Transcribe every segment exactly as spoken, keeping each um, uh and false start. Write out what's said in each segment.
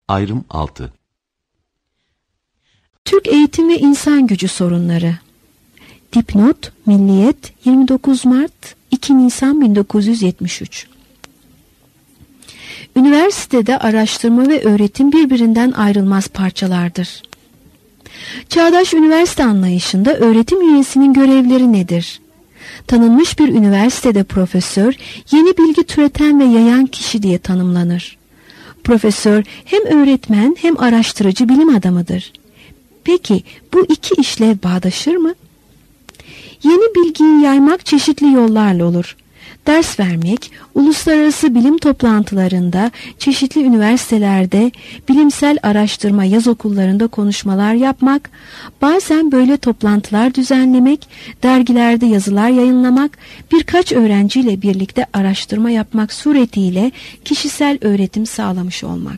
Ayrım altı. Türk eğitim ve insan gücü sorunları. Dipnot, Milliyet, yirmi dokuz Mart iki Nisan bin dokuz yüz yetmiş üç. Üniversitede araştırma ve öğretim birbirinden ayrılmaz parçalardır. Çağdaş üniversite anlayışında öğretim üyesinin görevleri nedir? Tanınmış bir üniversitede profesör, yeni bilgi türeten ve yayan kişi diye tanımlanır. Profesör hem öğretmen hem araştırıcı bilim adamıdır. Peki bu iki işlev bağdaşır mı? Yeni bilgiyi yaymak çeşitli yollarla olur. Ders vermek, uluslararası bilim toplantılarında, çeşitli üniversitelerde, bilimsel araştırma yaz okullarında konuşmalar yapmak, bazen böyle toplantılar düzenlemek, dergilerde yazılar yayınlamak, birkaç öğrenciyle birlikte araştırma yapmak suretiyle kişisel öğretim sağlamış olmak.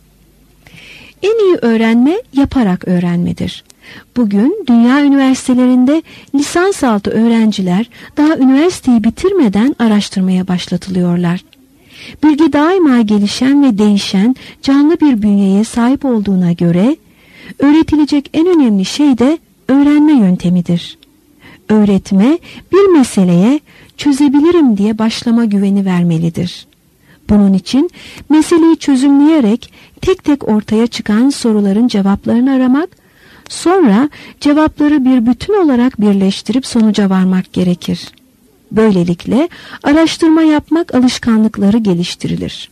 En iyi öğrenme yaparak öğrenmedir. Bugün dünya üniversitelerinde lisansaltı öğrenciler daha üniversiteyi bitirmeden araştırmaya başlatılıyorlar. Bilgi daima gelişen ve değişen canlı bir bünyeye sahip olduğuna göre öğretilecek en önemli şey de öğrenme yöntemidir. Öğretme bir meseleye çözebilirim diye başlama güveni vermelidir. Bunun için meseleyi çözümleyerek tek tek ortaya çıkan soruların cevaplarını aramak, sonra cevapları bir bütün olarak birleştirip sonuca varmak gerekir. Böylelikle araştırma yapmak alışkanlıkları geliştirilir.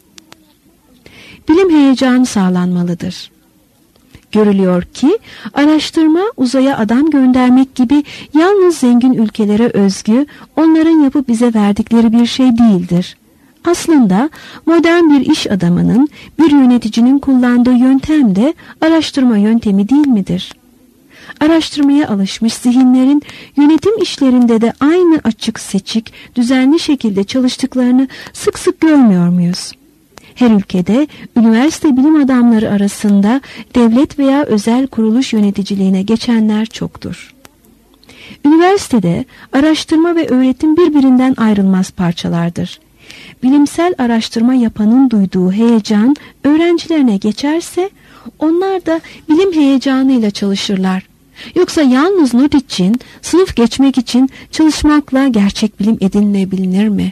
Bilim heyecanı sağlanmalıdır. Görülüyor ki araştırma uzaya adam göndermek gibi yalnız zengin ülkelere özgü, onların yapıp bize verdikleri bir şey değildir. Aslında modern bir iş adamının, bir yöneticinin kullandığı yöntem de araştırma yöntemi değil midir? Araştırmaya alışmış zihinlerin yönetim işlerinde de aynı açık seçik, düzenli şekilde çalıştıklarını sık sık görmüyor muyuz? Her ülkede üniversite bilim adamları arasında devlet veya özel kuruluş yöneticiliğine geçenler çoktur. Üniversitede araştırma ve öğretim birbirinden ayrılmaz parçalardır. Bilimsel araştırma yapanın duyduğu heyecan öğrencilerine geçerse onlar da bilim heyecanıyla çalışırlar. Yoksa yalnız not için, sınıf geçmek için çalışmakla gerçek bilim edinilebilir mi?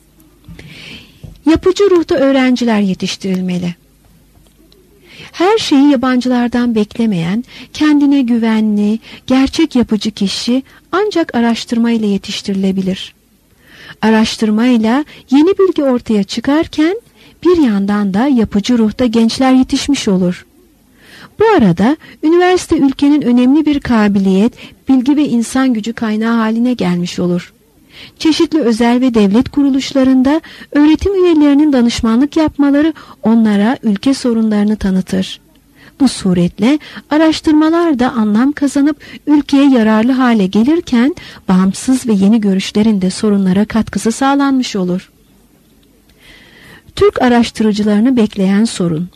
Yapıcı ruhta öğrenciler yetiştirilmeli. Her şeyi yabancılardan beklemeyen, kendine güvenli, gerçek yapıcı kişi ancak araştırmayla yetiştirilebilir. Araştırmayla yeni bilgi ortaya çıkarken bir yandan da yapıcı ruhta gençler yetişmiş olur. Bu arada üniversite ülkenin önemli bir kabiliyet, bilgi ve insan gücü kaynağı haline gelmiş olur. Çeşitli özel ve devlet kuruluşlarında öğretim üyelerinin danışmanlık yapmaları onlara ülke sorunlarını tanıtır. Bu suretle araştırmalar da anlam kazanıp ülkeye yararlı hale gelirken bağımsız ve yeni görüşlerin de sorunlara katkısı sağlanmış olur. Türk araştırıcılarını bekleyen sorun.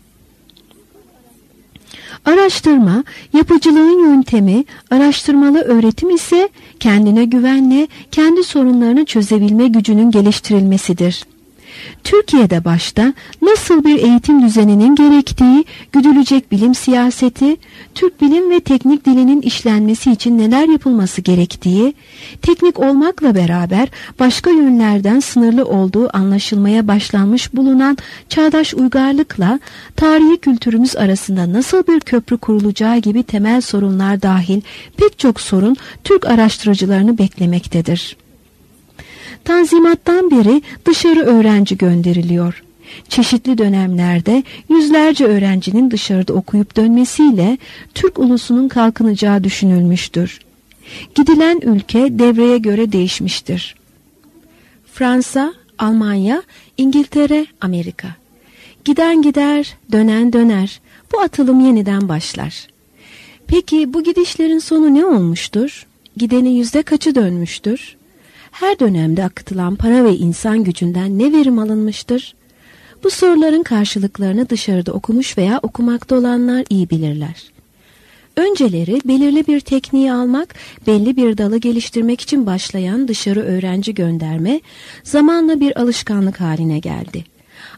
Araştırma, yapıcılığın yöntemi, araştırmalı öğretim ise kendine güvenle kendi sorunlarını çözebilme gücünün geliştirilmesidir. Türkiye'de başta nasıl bir eğitim düzeninin gerektiği, güdülecek bilim siyaseti, Türk bilim ve teknik dilinin işlenmesi için neler yapılması gerektiği, teknik olmakla beraber başka yönlerden sınırlı olduğu anlaşılmaya başlanmış bulunan çağdaş uygarlıkla tarihi kültürümüz arasında nasıl bir köprü kurulacağı gibi temel sorunlar dahil pek çok sorun Türk araştırıcılarını beklemektedir. Tanzimattan beri dışarı öğrenci gönderiliyor. Çeşitli dönemlerde yüzlerce öğrencinin dışarıda okuyup dönmesiyle Türk ulusunun kalkınacağı düşünülmüştür. Gidilen ülke devreye göre değişmiştir. Fransa, Almanya, İngiltere, Amerika. Giden gider, dönen döner. Bu atılım yeniden başlar. Peki bu gidişlerin sonu ne olmuştur? Gidenin yüzde kaçı dönmüştür? Her dönemde akıtılan para ve insan gücünden ne verim alınmıştır? Bu soruların karşılıklarını dışarıda okumuş veya okumakta olanlar iyi bilirler. Önceleri belirli bir tekniği almak, belli bir dalı geliştirmek için başlayan dışarı öğrenci gönderme, zamanla bir alışkanlık haline geldi.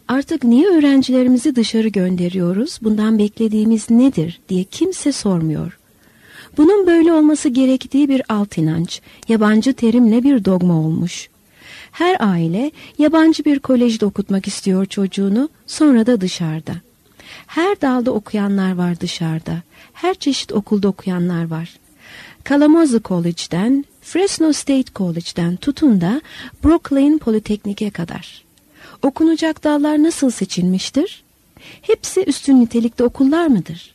Artık niye öğrencilerimizi dışarı gönderiyoruz, bundan beklediğimiz nedir diye kimse sormuyor. Bunun böyle olması gerektiği bir alt inanç, yabancı terimle bir dogma olmuş. Her aile yabancı bir kolejde okutmak istiyor çocuğunu, sonra da dışarıda. Her dalda okuyanlar var dışarıda, her çeşit okulda okuyanlar var. Kalamazoo College'den, Fresno State College'den tutun da Brooklyn Politeknik'e kadar. Okunacak dallar nasıl seçilmiştir? Hepsi üstün nitelikte okullar mıdır?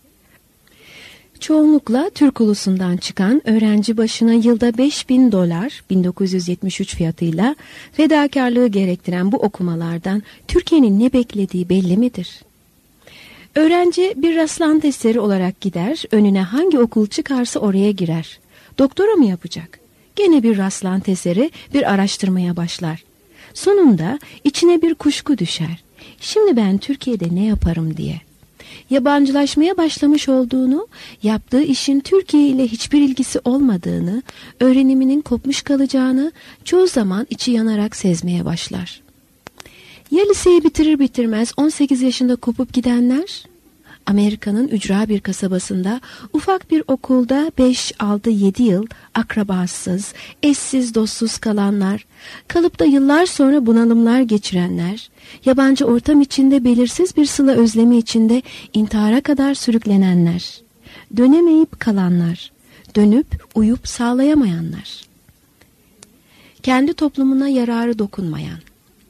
Çoğunlukla Türk ulusundan çıkan, öğrenci başına yılda beş bin dolar bin dokuz yüz yetmiş üç fiyatıyla fedakarlığı gerektiren bu okumalardan Türkiye'nin ne beklediği belli midir? Öğrenci bir rastlantı eseri olarak gider, önüne hangi okul çıkarsa oraya girer. Doktora mı yapacak? Gene bir rastlantı eseri, bir araştırmaya başlar. Sonunda içine bir kuşku düşer. Şimdi ben Türkiye'de ne yaparım diye. Yabancılaşmaya başlamış olduğunu, yaptığı işin Türkiye ile hiçbir ilgisi olmadığını, öğreniminin kopmuş kalacağını çoğu zaman içi yanarak sezmeye başlar. Ya liseyi bitirir bitirmez on sekiz yaşında kopup gidenler? Amerika'nın ücra bir kasabasında ufak bir okulda beş altı yedi yıl akrabasız, eşsiz dostsuz kalanlar, kalıpta yıllar sonra bunalımlar geçirenler, yabancı ortam içinde belirsiz bir sıla özlemi içinde intihara kadar sürüklenenler, dönemeyip kalanlar, dönüp uyup sağlayamayanlar, kendi toplumuna yararı dokunmayan.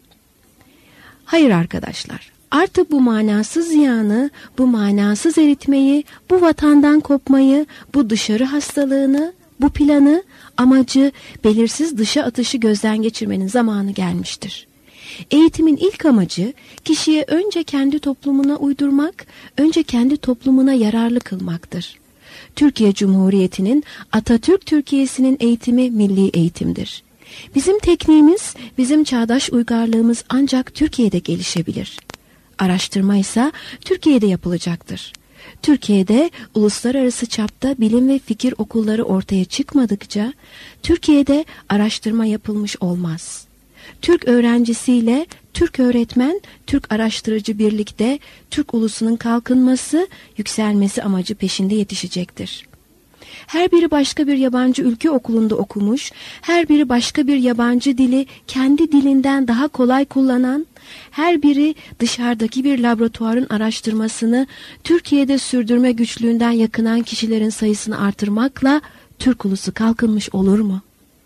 Hayır arkadaşlar, artık bu manasız ziyanı, bu manasız eritmeyi, bu vatandan kopmayı, bu dışarı hastalığını, bu planı, amacı, belirsiz dışa atışı gözden geçirmenin zamanı gelmiştir. Eğitimin ilk amacı kişiye önce kendi toplumuna uydurmak, önce kendi toplumuna yararlı kılmaktır. Türkiye Cumhuriyeti'nin, Atatürk Türkiye'sinin eğitimi milli eğitimdir. Bizim tekniğimiz, bizim çağdaş uygarlığımız ancak Türkiye'de gelişebilir. Araştırma ise Türkiye'de yapılacaktır. Türkiye'de uluslararası çapta bilim ve fikir okulları ortaya çıkmadıkça Türkiye'de araştırma yapılmış olmaz. Türk öğrencisiyle Türk öğretmen, Türk araştırıcı birlikte Türk ulusunun kalkınması, yükselmesi amacı peşinde yetişecektir. Her biri başka bir yabancı ülke okulunda okumuş, her biri başka bir yabancı dili kendi dilinden daha kolay kullanan, her biri dışarıdaki bir laboratuvarın araştırmasını Türkiye'de sürdürme güçlüğünden yakınan kişilerin sayısını artırmakla Türk ulusu kalkınmış olur mu?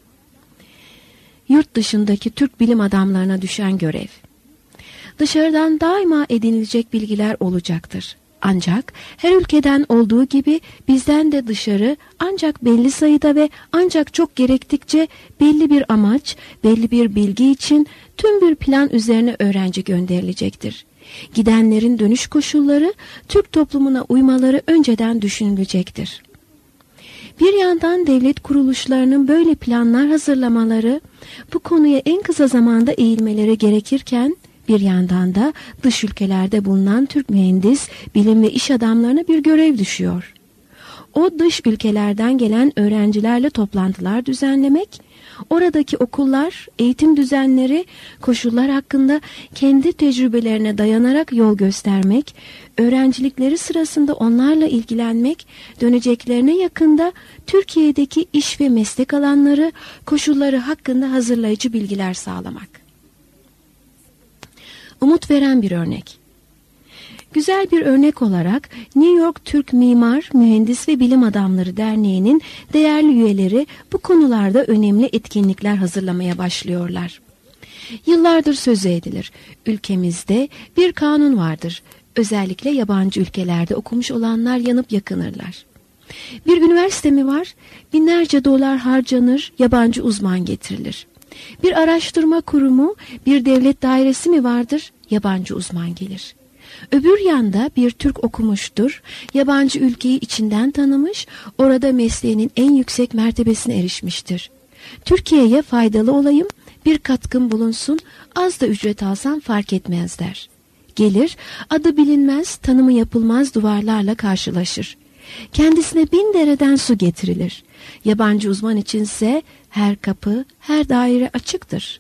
Yurt dışındaki Türk bilim adamlarına düşen görev. Dışarıdan daima edinilecek bilgiler olacaktır. Ancak her ülkeden olduğu gibi bizden de dışarı ancak belli sayıda ve ancak çok gerektikçe belli bir amaç, belli bir bilgi için tüm bir plan üzerine öğrenci gönderilecektir. Gidenlerin dönüş koşulları, Türk toplumuna uymaları önceden düşünülecektir. Bir yandan devlet kuruluşlarının böyle planlar hazırlamaları, bu konuya en kısa zamanda eğilmeleri gerekirken, bir yandan da dış ülkelerde bulunan Türk mühendis, bilim ve iş adamlarına bir görev düşüyor. O dış ülkelerden gelen öğrencilerle toplantılar düzenlemek, oradaki okullar, eğitim düzenleri, koşullar hakkında kendi tecrübelerine dayanarak yol göstermek, öğrencilikleri sırasında onlarla ilgilenmek, döneceklerine yakında Türkiye'deki iş ve meslek alanları, koşulları hakkında hazırlayıcı bilgiler sağlamak. Umut veren bir örnek. Güzel bir örnek olarak New York Türk Mimar, Mühendis ve Bilim Adamları Derneği'nin değerli üyeleri bu konularda önemli etkinlikler hazırlamaya başlıyorlar. Yıllardır sözü edilir. Ülkemizde bir kanun vardır. Özellikle yabancı ülkelerde okumuş olanlar yanıp yakınırlar. Bir üniversite mi var? Binlerce dolar harcanır, yabancı uzman getirilir. Bir araştırma kurumu, bir devlet dairesi mi vardır? Yabancı uzman gelir. Öbür yanda bir Türk okumuştur, yabancı ülkeyi içinden tanımış, orada mesleğinin en yüksek mertebesine erişmiştir. Türkiye'ye faydalı olayım, bir katkım bulunsun, az da ücret alsam fark etmez der. Gelir, adı bilinmez, tanımı yapılmaz duvarlarla karşılaşır. Kendisine bin dereden su getirilir. Yabancı uzman içinse her kapı, her daire açıktır.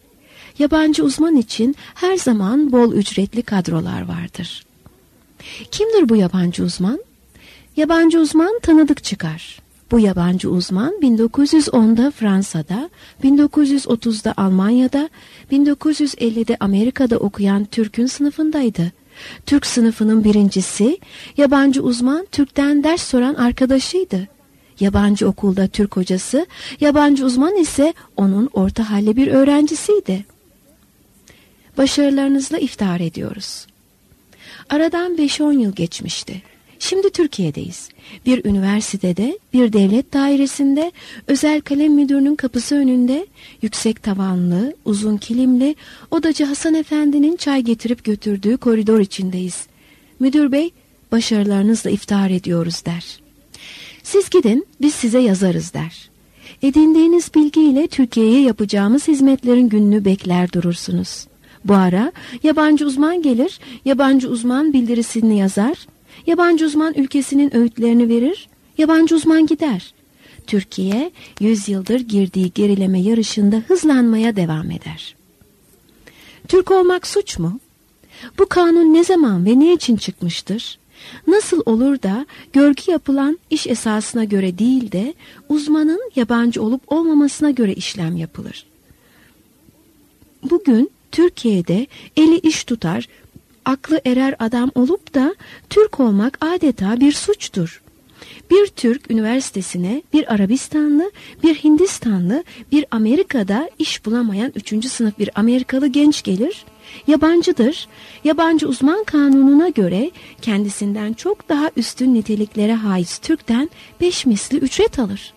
yabancı uzman için her zaman bol ücretli kadrolar vardır. Kimdir bu yabancı uzman? Yabancı uzman tanıdık çıkar. Bu yabancı uzman bin dokuz yüz onda Fransa'da, bin dokuz yüz otuzda Almanya'da, bin dokuz yüz ellide Amerika'da okuyan Türk'ün sınıfındaydı. Türk sınıfının birincisi, yabancı uzman Türk'ten ders soran arkadaşıydı. Yabancı okulda Türk hocası, yabancı uzman ise onun orta halli bir öğrencisiydi. Başarılarınızla iftihar ediyoruz. Aradan beş on yıl geçmişti. Şimdi Türkiye'deyiz. Bir üniversitede, bir devlet dairesinde, özel kalem müdürünün kapısı önünde, yüksek tavanlı, uzun kilimli, odacı Hasan Efendi'nin çay getirip götürdüğü koridor içindeyiz. Müdür bey, başarılarınızla iftihar ediyoruz der. Siz gidin, biz size yazarız der. Edindiğiniz bilgiyle Türkiye'ye yapacağımız hizmetlerin gününü bekler durursunuz. Bu ara yabancı uzman gelir, yabancı uzman bildirisini yazar, yabancı uzman ülkesinin öğütlerini verir, yabancı uzman gider. Türkiye yüz yıldır girdiği gerileme yarışında hızlanmaya devam eder. Türk olmak suç mu? Bu kanun ne zaman ve ne için çıkmıştır? Nasıl olur da görgü yapılan iş esasına göre değil de uzmanın yabancı olup olmamasına göre işlem yapılır? Bugün Türkiye'de eli iş tutar, aklı erer adam olup da Türk olmak adeta bir suçtur. Bir Türk üniversitesine bir Arabistanlı, bir Hindistanlı, bir Amerika'da iş bulamayan üçüncü sınıf bir Amerikalı genç gelir, yabancıdır, yabancı uzman kanununa göre kendisinden çok daha üstün niteliklere haiz Türk'ten beş misli ücret alır.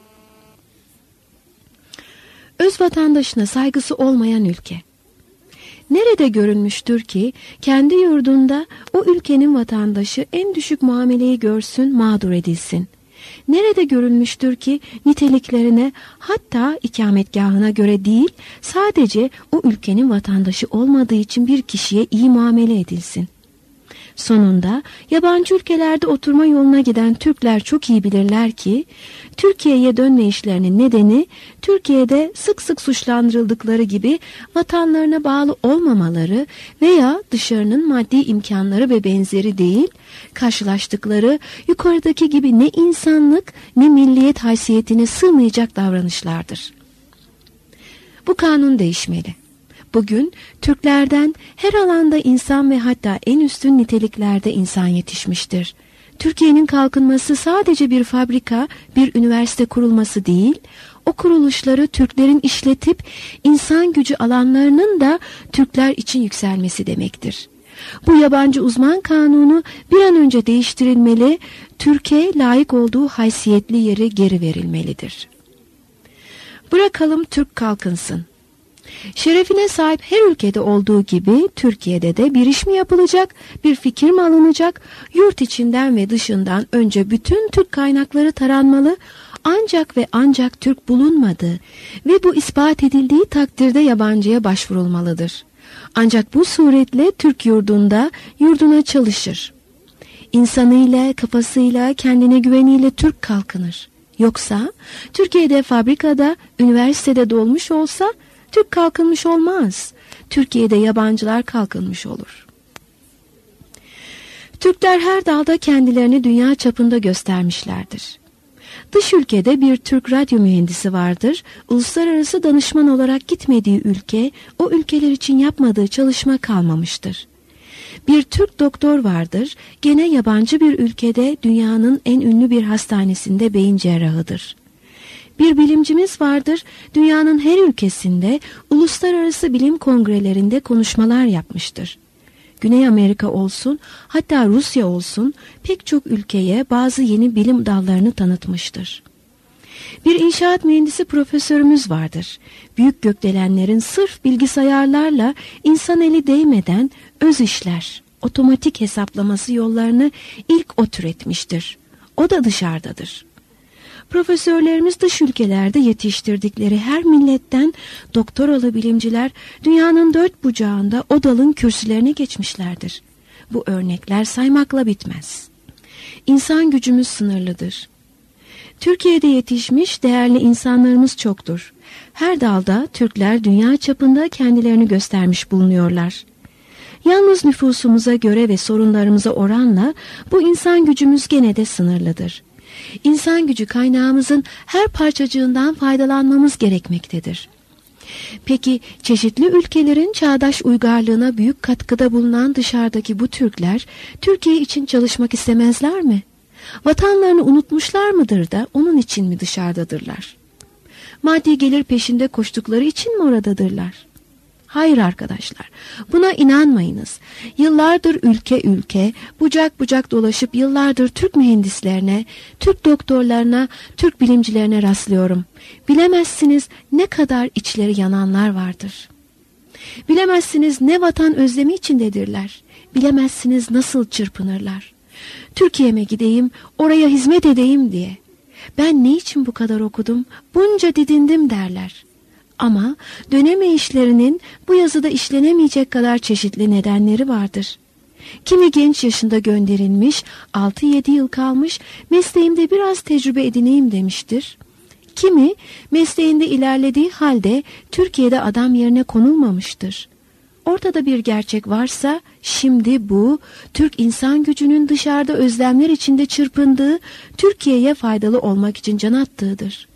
Öz vatandaşına saygısı olmayan ülke. Nerede görülmüştür ki kendi yurdunda o ülkenin vatandaşı en düşük muameleyi görsün, mağdur edilsin? Nerede görülmüştür ki niteliklerine, hatta ikametgahına göre değil, sadece o ülkenin vatandaşı olmadığı için bir kişiye iyi muamele edilsin? Sonunda yabancı ülkelerde oturma yoluna giden Türkler çok iyi bilirler ki Türkiye'ye dönme işlerinin nedeni Türkiye'de sık sık suçlandırıldıkları gibi vatanlarına bağlı olmamaları veya dışarının maddi imkanları ve benzeri değil, karşılaştıkları yukarıdaki gibi ne insanlık ne milliyet haysiyetine sığmayacak davranışlardır. Bu kanun değişmeli. Bugün Türklerden her alanda insan ve hatta en üstün niteliklerde insan yetişmiştir. Türkiye'nin kalkınması sadece bir fabrika, bir üniversite kurulması değil, o kuruluşları Türklerin işletip insan gücü alanlarının da Türkler için yükselmesi demektir. Bu yabancı uzman kanunu bir an önce değiştirilmeli, Türkiye layık olduğu haysiyetli yeri geri verilmelidir. Bırakalım Türk kalkınsın. Şerefine sahip her ülkede olduğu gibi Türkiye'de de bir iş mi yapılacak, bir fikir mi alınacak, yurt içinden ve dışından önce bütün Türk kaynakları taranmalı, ancak ve ancak Türk bulunmadı ve bu ispat edildiği takdirde yabancıya başvurulmalıdır. Ancak bu suretle Türk yurdunda yurduna çalışır. İnsanıyla, kafasıyla, kendine güveniyle Türk kalkınır. Yoksa Türkiye'de fabrikada, üniversitede dolmuş olsa Türk kalkınmış olmaz. Türkiye'de yabancılar kalkınmış olur. Türkler her dalda kendilerini dünya çapında göstermişlerdir. Dış ülkede bir Türk radyo mühendisi vardır. Uluslararası danışman olarak gitmediği ülke, o ülkeler için yapmadığı çalışma kalmamıştır. Bir Türk doktor vardır. Gene yabancı bir ülkede dünyanın en ünlü bir hastanesinde beyin cerrahıdır. Bir bilimcimiz vardır, dünyanın her ülkesinde uluslararası bilim kongrelerinde konuşmalar yapmıştır. Güney Amerika olsun, hatta Rusya olsun pek çok ülkeye bazı yeni bilim dallarını tanıtmıştır. Bir inşaat mühendisi profesörümüz vardır. Büyük gökdelenlerin sırf bilgisayarlarla insan eli değmeden öz işler, otomatik hesaplaması yollarını ilk o türetmiştir. O da dışarıdadır. Profesörlerimiz dış ülkelerde yetiştirdikleri her milletten doktoralı bilimciler dünyanın dört bucağında o dalın kürsülerine geçmişlerdir. Bu örnekler saymakla bitmez. İnsan gücümüz sınırlıdır. Türkiye'de yetişmiş değerli insanlarımız çoktur. Her dalda Türkler dünya çapında kendilerini göstermiş bulunuyorlar. Yalnız nüfusumuza göre ve sorunlarımıza oranla bu insan gücümüz gene de sınırlıdır. İnsan gücü kaynağımızın her parçacığından faydalanmamız gerekmektedir. Peki çeşitli ülkelerin çağdaş uygarlığına büyük katkıda bulunan dışarıdaki bu Türkler Türkiye için çalışmak istemezler mi? Vatanlarını unutmuşlar mıdır da onun için mi dışarıdadırlar? Maddi gelir peşinde koştukları için mi oradadırlar? Hayır arkadaşlar, buna inanmayınız. Yıllardır ülke ülke, bucak bucak dolaşıp yıllardır Türk mühendislerine, Türk doktorlarına, Türk bilimcilerine rastlıyorum. Bilemezsiniz ne kadar içleri yananlar vardır. Bilemezsiniz ne vatan özlemi içindedirler. Bilemezsiniz nasıl çırpınırlar. Türkiye'me gideyim, oraya hizmet edeyim diye. Ben ne için bu kadar okudum, bunca didindim derler. Ama dönemeyişlerinin bu yazıda işlenemeyecek kadar çeşitli nedenleri vardır. Kimi genç yaşında gönderilmiş, altı yedi yıl kalmış, mesleğimde biraz tecrübe edineyim demiştir. Kimi mesleğinde ilerlediği halde Türkiye'de adam yerine konulmamıştır. Ortada bir gerçek varsa şimdi bu Türk insan gücünün dışarıda özlemler içinde çırpındığı, Türkiye'ye faydalı olmak için can attığıdır.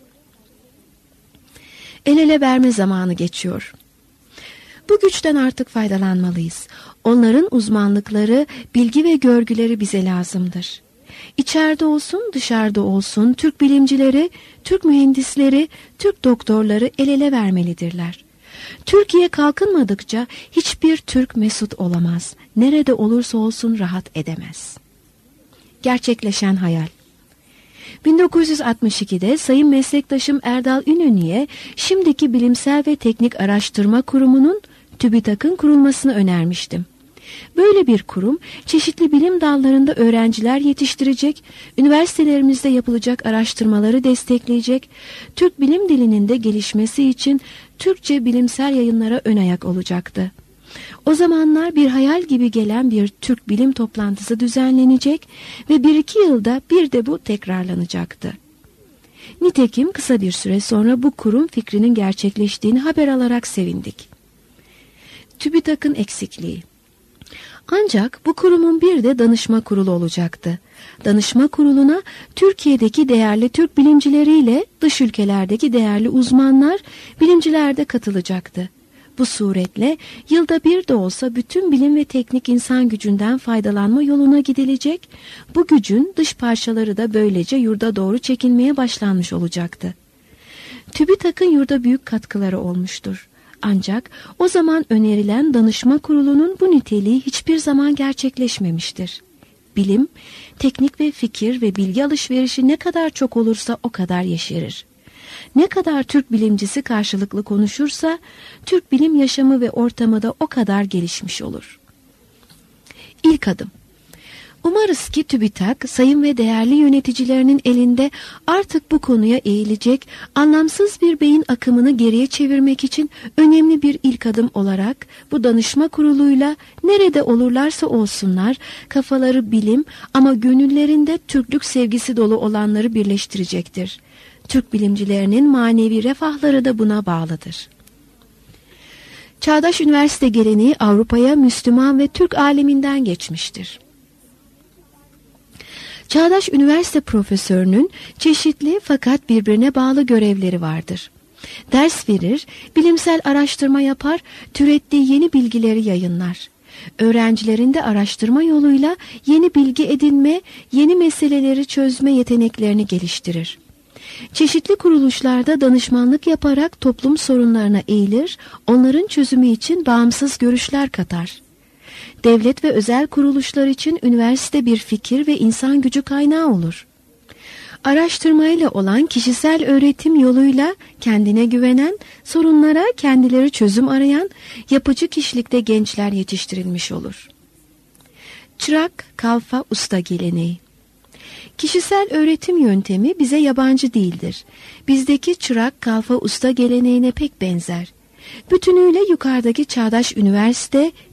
El ele verme zamanı geçiyor. Bu güçten artık faydalanmalıyız. Onların uzmanlıkları, bilgi ve görgüleri bize lazımdır. İçeride olsun, dışarıda olsun Türk bilimcileri, Türk mühendisleri, Türk doktorları el ele vermelidirler. Türkiye kalkınmadıkça hiçbir Türk mesut olamaz. Nerede olursa olsun rahat edemez. Gerçekleşen hayal. bin dokuz yüz altmış ikide Sayın Meslektaşım Erdal İnönü'ye şimdiki Bilimsel ve Teknik Araştırma Kurumu'nun TÜBİTAK'ın kurulmasını önermiştim. Böyle bir kurum çeşitli bilim dallarında öğrenciler yetiştirecek, üniversitelerimizde yapılacak araştırmaları destekleyecek, Türk bilim dilinin de gelişmesi için Türkçe bilimsel yayınlara ön ayak olacaktı. O zamanlar bir hayal gibi gelen bir Türk bilim toplantısı düzenlenecek ve bir iki yılda bir de bu tekrarlanacaktı. Nitekim kısa bir süre sonra bu kurum fikrinin gerçekleştiğini haber alarak sevindik. TÜBİTAK'ın eksikliği. Ancak bu kurumun bir de danışma kurulu olacaktı. Danışma kuruluna Türkiye'deki değerli Türk bilimcileriyle dış ülkelerdeki değerli uzmanlar, bilimciler de katılacaktı. Bu suretle yılda bir de olsa bütün bilim ve teknik insan gücünden faydalanma yoluna gidilecek, bu gücün dış parçaları da böylece yurda doğru çekilmeye başlanmış olacaktı. TÜBİTAK'ın yurda büyük katkıları olmuştur. Ancak o zaman önerilen danışma kurulunun bu niteliği hiçbir zaman gerçekleşmemiştir. Bilim, teknik ve fikir ve bilgi alışverişi ne kadar çok olursa o kadar yeşerir. Ne kadar Türk bilimcisi karşılıklı konuşursa, Türk bilim yaşamı ve ortamı da o kadar gelişmiş olur. İlk adım. Umarız ki TÜBİTAK, sayın ve değerli yöneticilerinin elinde artık bu konuya eğilecek, anlamsız bir beyin akımını geriye çevirmek için önemli bir ilk adım olarak bu danışma kuruluyla nerede olurlarsa olsunlar, kafaları bilim ama gönüllerinde Türklük sevgisi dolu olanları birleştirecektir. Türk bilimcilerinin manevi refahları da buna bağlıdır. Çağdaş üniversite geleneği Avrupa'ya Müslüman ve Türk aleminden geçmiştir. Çağdaş üniversite profesörünün çeşitli fakat birbirine bağlı görevleri vardır. Ders verir, bilimsel araştırma yapar, türettiği yeni bilgileri yayınlar. Öğrencilerin de araştırma yoluyla yeni bilgi edinme, yeni meseleleri çözme yeteneklerini geliştirir. Çeşitli kuruluşlarda danışmanlık yaparak toplum sorunlarına eğilir, onların çözümü için bağımsız görüşler katar. Devlet ve özel kuruluşlar için üniversite bir fikir ve insan gücü kaynağı olur. Araştırmayla olan kişisel öğretim yoluyla kendine güvenen, sorunlara kendileri çözüm arayan, yapıcı kişilikte gençler yetiştirilmiş olur. Çırak, kalfa, usta geleneği. Kişisel öğretim yöntemi bize yabancı değildir. Bizdeki çırak, kalfa, usta geleneğine pek benzer. Bütünüyle yukarıdaki çağdaş üniversite,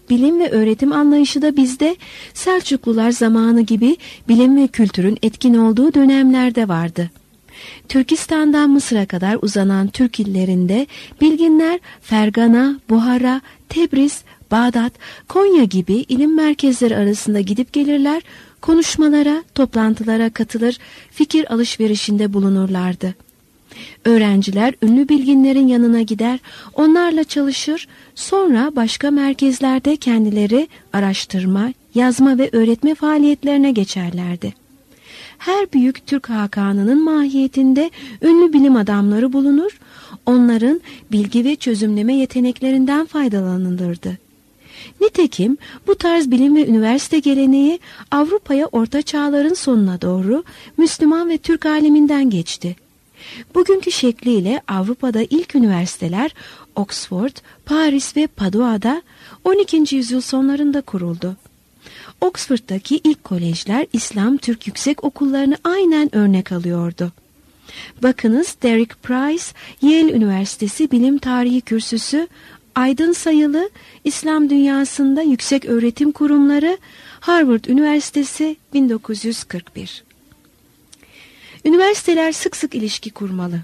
bilim ve öğretim anlayışı da bizde Selçuklular zamanı gibi bilim ve kültürün etkin olduğu dönemlerde vardı. Türkistan'dan Mısır'a kadar uzanan Türk illerinde bilginler Fergana, Buhara, Tebriz, Bağdat, Konya gibi ilim merkezleri arasında gidip gelirler, konuşmalara, toplantılara katılır, fikir alışverişinde bulunurlardı. Öğrenciler ünlü bilginlerin yanına gider, onlarla çalışır, sonra başka merkezlerde kendileri araştırma, yazma ve öğretme faaliyetlerine geçerlerdi. Her büyük Türk hakanının mahiyetinde ünlü bilim adamları bulunur, onların bilgi ve çözümleme yeteneklerinden faydalanılırdı. Nitekim bu tarz bilim ve üniversite geleneği Avrupa'ya Orta Çağların sonuna doğru Müslüman ve Türk aleminden geçti. Bugünkü şekliyle Avrupa'da ilk üniversiteler Oxford, Paris ve Padua'da on ikinci yüzyıl sonlarında kuruldu. Oxford'daki ilk kolejler İslam Türk yüksek okullarını aynen örnek alıyordu. Bakınız Derek Price, Yale Üniversitesi Bilim Tarihi Kürsüsü, Aydın Sayılı, İslam Dünyasında Yüksek Öğretim Kurumları, Harvard Üniversitesi bin dokuz yüz kırk bir. Üniversiteler sık sık ilişki kurmalı.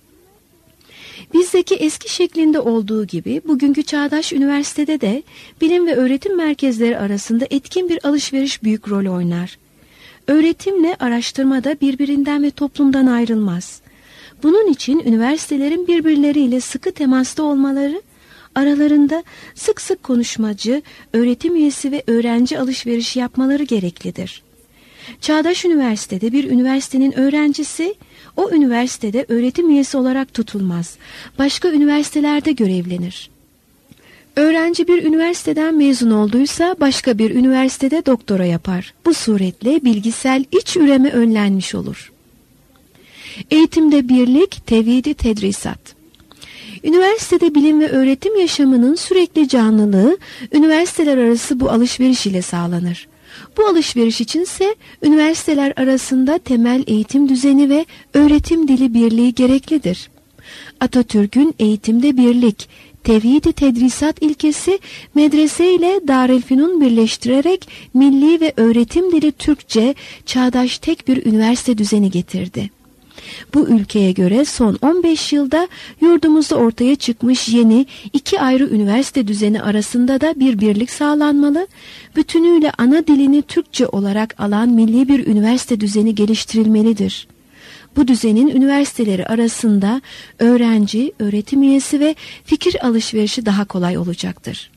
Bizdeki eski şeklinde olduğu gibi bugünkü çağdaş üniversitede de bilim ve öğretim merkezleri arasında etkin bir alışveriş büyük rol oynar. Öğretimle araştırma da birbirinden ve toplumdan ayrılmaz. Bunun için üniversitelerin birbirleriyle sıkı temasta olmaları, aralarında sık sık konuşmacı, öğretim üyesi ve öğrenci alışverişi yapmaları gereklidir. Çağdaş üniversitede bir üniversitenin öğrencisi, o üniversitede öğretim üyesi olarak tutulmaz. Başka üniversitelerde görevlenir. Öğrenci bir üniversiteden mezun olduysa başka bir üniversitede doktora yapar. Bu suretle bilgisel iç üreme önlenmiş olur. Eğitimde birlik, tevhid-i tedrisat. Üniversitede bilim ve öğretim yaşamının sürekli canlılığı, üniversiteler arası bu alışveriş ile sağlanır. Bu alışveriş içinse üniversiteler arasında temel eğitim düzeni ve öğretim dili birliği gereklidir. Atatürk'ün eğitimde birlik, tevhid-i tedrisat ilkesi medrese ile Darülfünun birleştirerek milli ve öğretim dili Türkçe çağdaş tek bir üniversite düzeni getirdi. Bu ülkeye göre son on beş yılda yurdumuzda ortaya çıkmış yeni iki ayrı üniversite düzeni arasında da bir birlik sağlanmalı, bütünüyle ana dilini Türkçe olarak alan milli bir üniversite düzeni geliştirilmelidir. Bu düzenin üniversiteleri arasında öğrenci, öğretim üyesi ve fikir alışverişi daha kolay olacaktır.